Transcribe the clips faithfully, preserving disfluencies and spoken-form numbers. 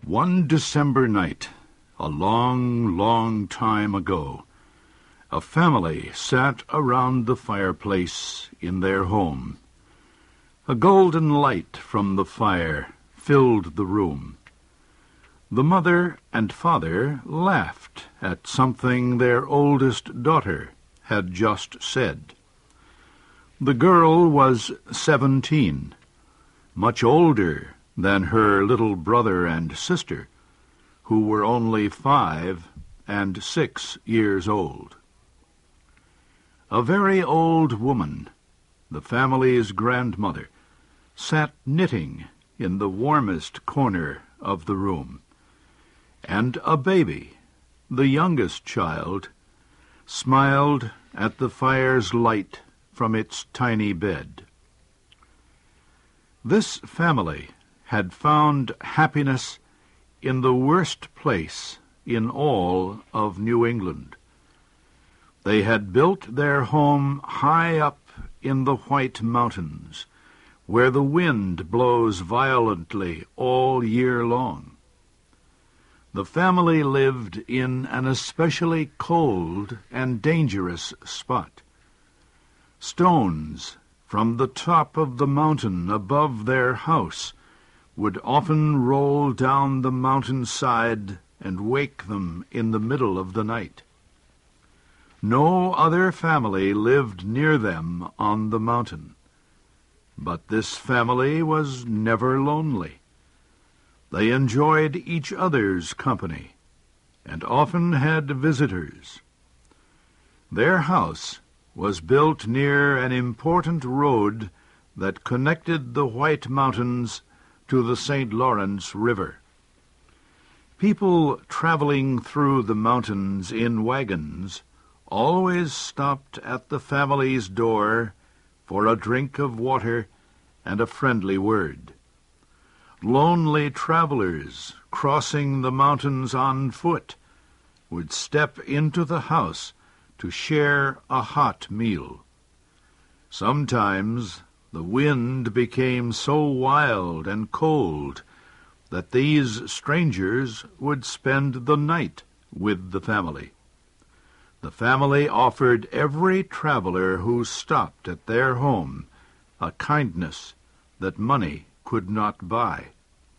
One December night, a long, long time ago, a family sat around the fireplace in their home. A golden light from the fire filled the room. The mother and father laughed at something their oldest daughter had just said. The girl was seventeen, much older than her little brother and sister, who were only five and six years old. A very old woman, the family's grandmother, sat knitting in the warmest corner of the room, and a baby, the youngest child, smiled at the fire's light from its tiny bed. This family had found happiness in the worst place in all of New England. They had built their home high up in the White Mountains, where the wind blows violently all year long. The family lived in an especially cold and dangerous spot. Stones from the top of the mountain above their house would often roll down the mountainside and wake them in the middle of the night. No other family lived near them on the mountain, but this family was never lonely. They enjoyed each other's company and often had visitors. Their house was built near an important road that connected the White Mountains to the Saint Lawrence River. People traveling through the mountains in wagons always stopped at the family's door for a drink of water and a friendly word. Lonely travelers crossing the mountains on foot would step into the house to share a hot meal. Sometimes the wind became so wild and cold that these strangers would spend the night with the family. The family offered every traveler who stopped at their home a kindness that money could not buy.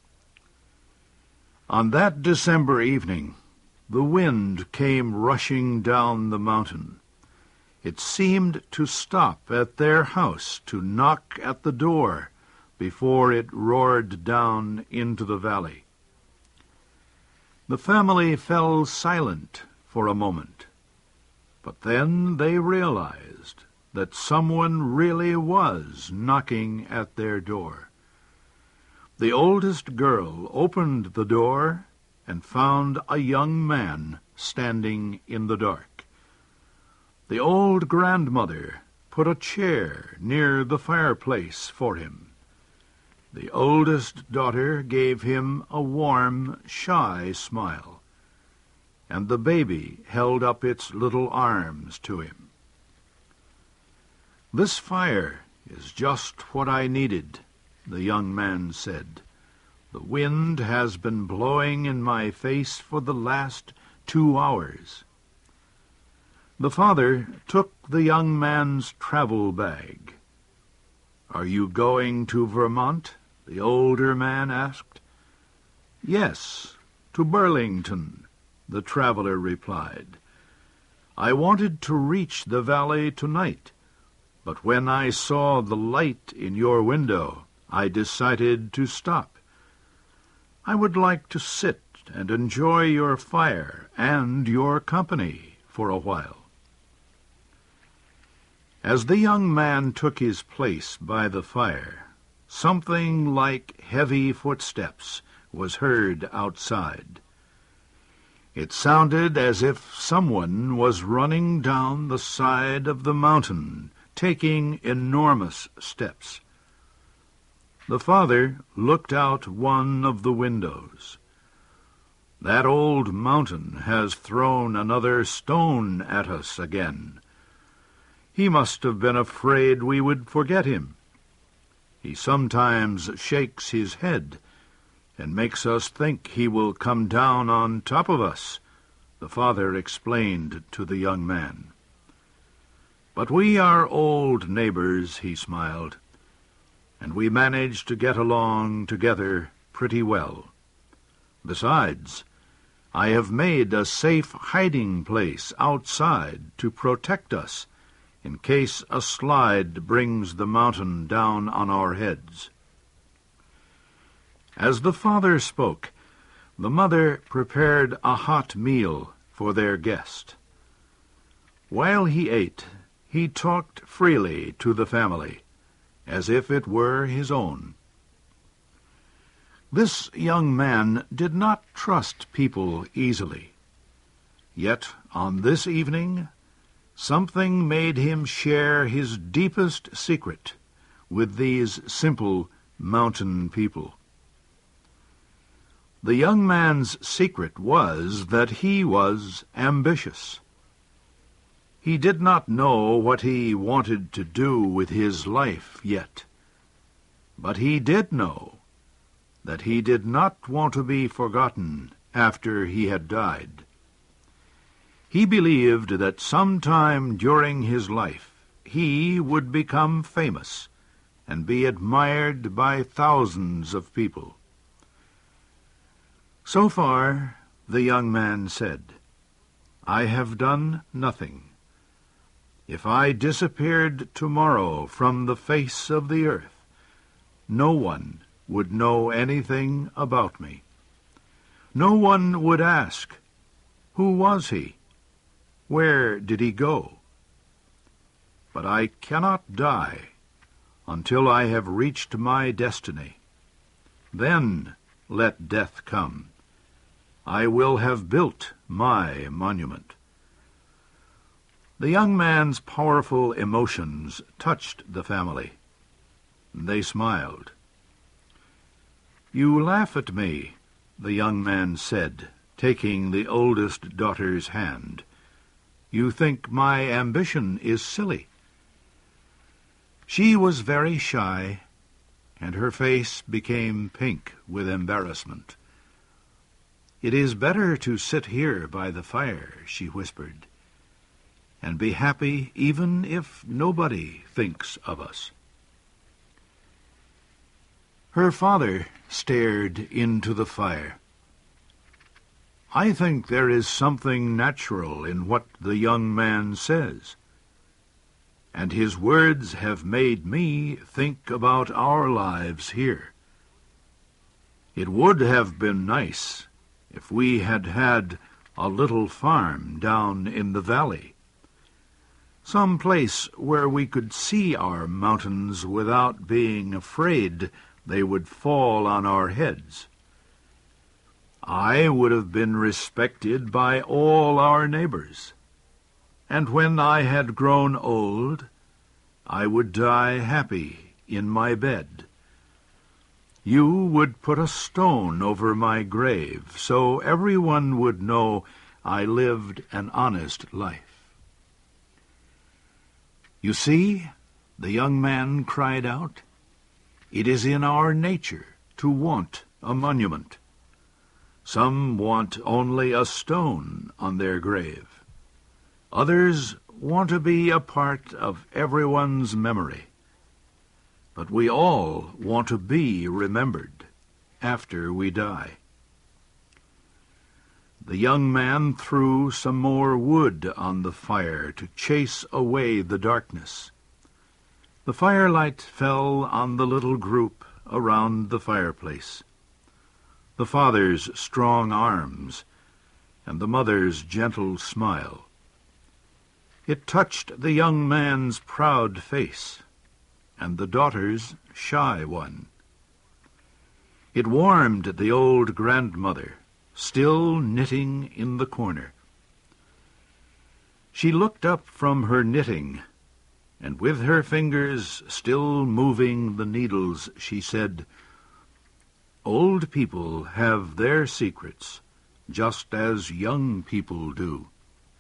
On that December evening, the wind came rushing down the mountain. It seemed to stop at their house to knock at the door before it roared down into the valley. The family fell silent for a moment, but then they realized that someone really was knocking at their door. The oldest girl opened the door and found a young man standing in the dark. The old grandmother put a chair near the fireplace for him. The oldest daughter gave him a warm, shy smile, and the baby held up its little arms to him. "This fire is just what I needed," the young man said. "The wind has been blowing in my face for the last two hours." The father took the young man's travel bag. "Are you going to Vermont?" the older man asked. "Yes, to Burlington," the traveler replied. "I wanted to reach the valley tonight, but when I saw the light in your window, I decided to stop. I would like to sit and enjoy your fire and your company for a while." As the young man took his place by the fire, something like heavy footsteps was heard outside. It sounded as if someone was running down the side of the mountain, taking enormous steps. The father looked out one of the windows. "That old mountain has thrown another stone at us again. He must have been afraid we would forget him. He sometimes shakes his head and makes us think he will come down on top of us," the father explained to the young man. "But we are old neighbors," he smiled, "and we manage to get along together pretty well. Besides, I have made a safe hiding place outside to protect us in case a slide brings the mountain down on our heads." As the father spoke, the mother prepared a hot meal for their guest. While he ate, he talked freely to the family, as if it were his own. This young man did not trust people easily. Yet on this evening, something made him share his deepest secret with these simple mountain people. The young man's secret was that he was ambitious. He did not know what he wanted to do with his life yet, but he did know that he did not want to be forgotten after he had died. He believed that sometime during his life he would become famous and be admired by thousands of people. So far, the young man said, "I have done nothing. If I disappeared tomorrow from the face of the earth, no one would know anything about me. No one would ask, 'Who was he? Where did he go?' But I cannot die until I have reached my destiny. Then let death come. I will have built my monument." The young man's powerful emotions touched the family. They smiled. "You laugh at me," the young man said, taking the oldest daughter's hand. "You think my ambition is silly." She was very shy, and her face became pink with embarrassment. "It is better to sit here by the fire," she whispered, "and be happy even if nobody thinks of us." Her father stared into the fire. "I think there is something natural in what the young man says, and his words have made me think about our lives here. It would have been nice if we had had a little farm down in the valley, some place where we could see our mountains without being afraid they would fall on our heads. I would have been respected by all our neighbors, and when I had grown old, I would die happy in my bed. You would put a stone over my grave, so everyone would know I lived an honest life." "You see," the young man cried out, "it is in our nature to want a monument. Some want only a stone on their grave. Others want to be a part of everyone's memory. But we all want to be remembered after we die." The young man threw some more wood on the fire to chase away the darkness. The firelight fell on the little group around the fireplace. The father's strong arms and the mother's gentle smile. It touched the young man's proud face and the daughter's shy one. It warmed the old grandmother, still knitting in the corner. She looked up from her knitting, and with her fingers still moving the needles, she said, "Old people have their secrets, just as young people do."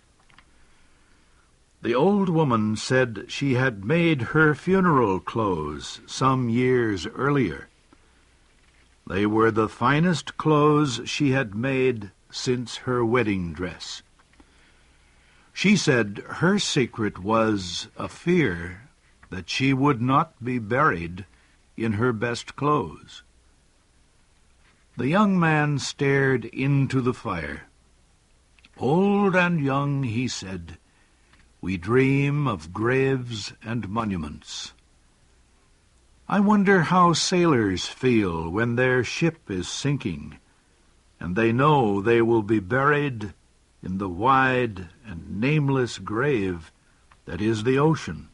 The old woman said she had made her funeral clothes some years earlier. They were the finest clothes she had made since her wedding dress. She said her secret was a fear that she would not be buried in her best clothes. The young man stared into the fire. Old and young, he said, we dream of graves and monuments. I wonder how sailors feel when their ship is sinking, and they know they will be buried in the wide and nameless grave that is the ocean.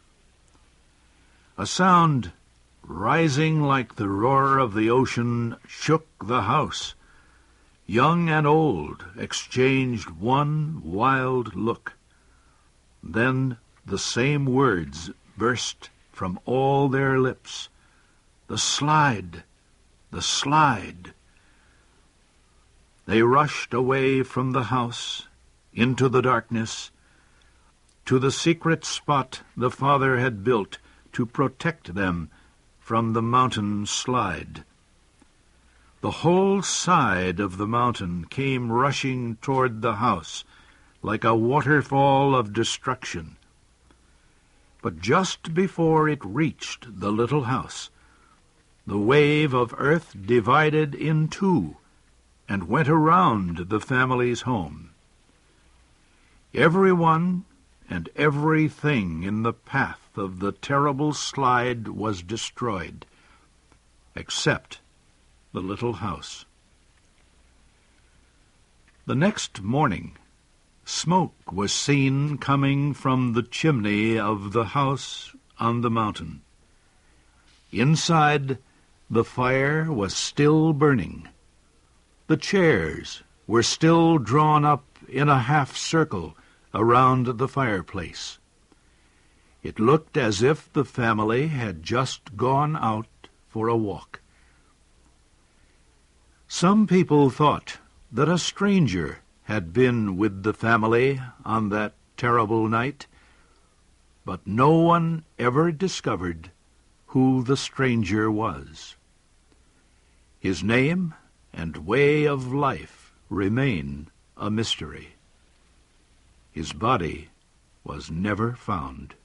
A sound rising like the roar of the ocean shook the house. Young and old exchanged one wild look. Then the same words burst from all their lips. The slide! The slide! They rushed away from the house, into the darkness, to the secret spot the father had built to protect them from the mountain slide. The whole side of the mountain came rushing toward the house like a waterfall of destruction. But just before it reached the little house, the wave of earth divided in two and went around the family's home. Everyone and everything in the path of the terrible slide was destroyed, except the little house. The next morning, smoke was seen coming from the chimney of the house on the mountain. Inside, the fire was still burning. The chairs were still drawn up in a half circle around the fireplace. It looked as if the family had just gone out for a walk. Some people thought that a stranger had been with the family on that terrible night, but no one ever discovered who the stranger was. His name and way of life remain a mystery. His body was never found.